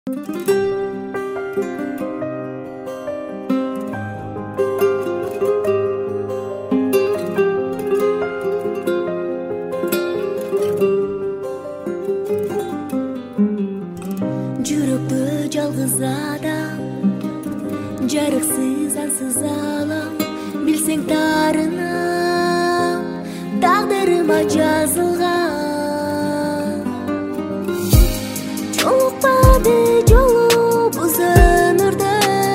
Жүрөктө жалгыз адам, жарыксыз ансыз алам. Билсең тарынам, тагдырыма жазылган. Жолукпады жолубуз өмүрдө,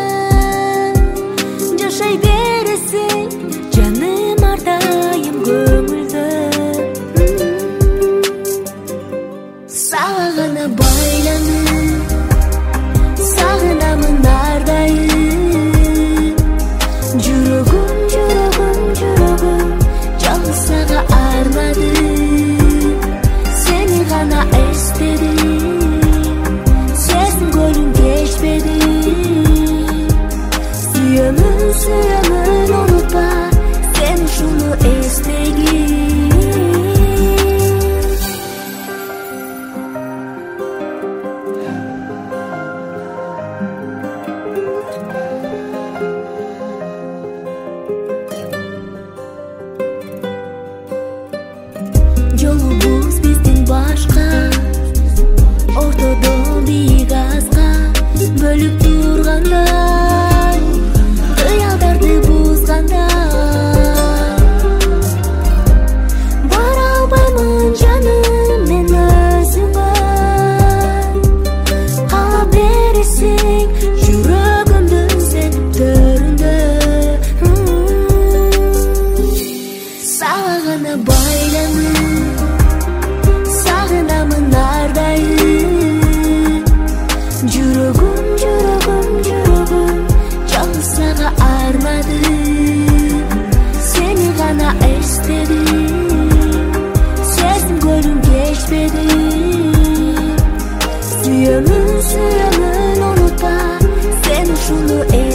жашай бересиң жаным ардайым көңүлдө. Сага гана байланып сагынамын ардайым. Жүрөгүм жалгыз сага арнадым. Сени гана эстедим, сездим көлүм кечпеди. Сүйөмүн унутпа, сен ушуну эстегин. Жолубуз биздин башка, ортодо бийик аска бөлүп тургандай, ыялдарды бузгандай. Бара албаймын жаным мен өзүңө, кала бересиң жүрөгүмдүн сен төрүндө. Сага гана байланып сагынамын ардайым. Жүрөгүм жалгыз сага арнадым. Сени гана эстедим, сездим көлүм кечпеди. Сүйөмүн унутпа, сен ушуну